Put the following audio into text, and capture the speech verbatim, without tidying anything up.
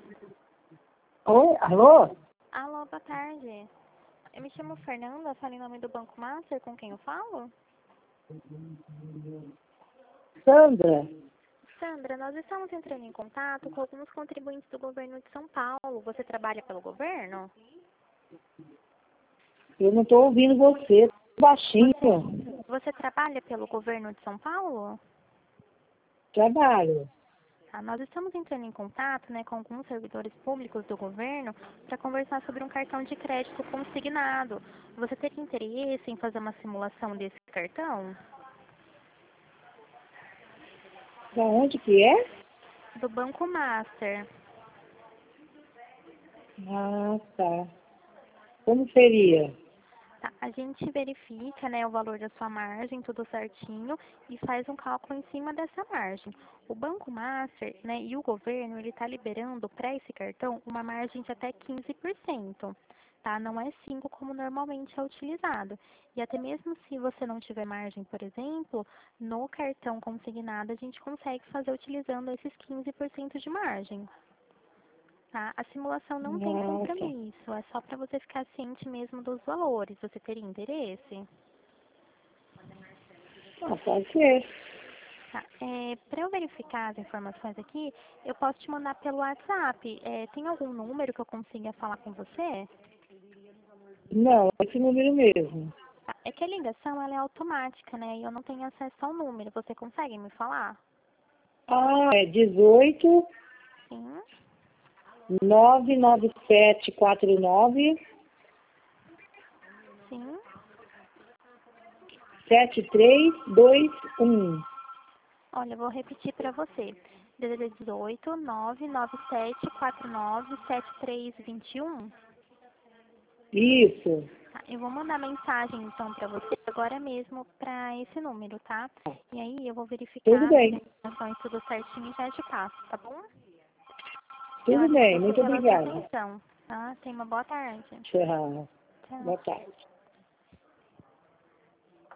Oi, alô? Alô, boa tarde. Eu me chamo Fernanda, falo em nome do Banco Master, com quem eu falo? Sandra? Sandra, nós estamos entrando em contato com alguns contribuintes do governo de São Paulo. Você trabalha pelo governo? Eu não estou ouvindo você. Baixinho. Você, você trabalha pelo governo de São Paulo? Trabalho. Tá, nós estamos entrando em contato, né, com alguns servidores públicos do governo para conversar sobre um cartão de crédito consignado. Você teria interesse em fazer uma simulação desse cartão? Da onde que é? Do Banco Master. Ah, tá. Como seria? Tá, a gente verifica, né, o valor da sua margem, tudo certinho, e faz um cálculo em cima dessa margem. O Banco Master, né, e o governo, ele está liberando para esse cartão uma margem de até quinze por cento. Tá? Não é cinco por cento como normalmente é utilizado. E até mesmo se você não tiver margem, por exemplo, no cartão consignado a gente consegue fazer utilizando esses quinze por cento de margem. Tá? A simulação não tem Ah, tá. compromisso, é só para você ficar ciente mesmo dos valores. Você teria interesse? Ah, pode ser. Tá. É, para eu verificar as informações aqui, eu posso te mandar pelo WhatsApp. É, tem algum número que eu consiga falar com você? Não, esse número mesmo. Tá. É que a ligação ela é automática, né? E eu não tenho acesso ao número. Você consegue me falar? Ah, é dezoito, Sim, nove nove sete quatro nove, sim. sete três dois um. Olha, eu vou repetir para você. D D D dezoito, nove nove sete quatro nove sete três dois um. Isso. Tá, eu vou mandar mensagem então para você agora mesmo para esse número, tá? E aí eu vou Tudo verificar as bem. informações tudo certinho e já te passo, tá bom? Eu Tudo bem. agradeço Muito pela sua obrigada. atenção, tá? Tenha uma boa tarde. Tchau. Tchau. Boa tarde.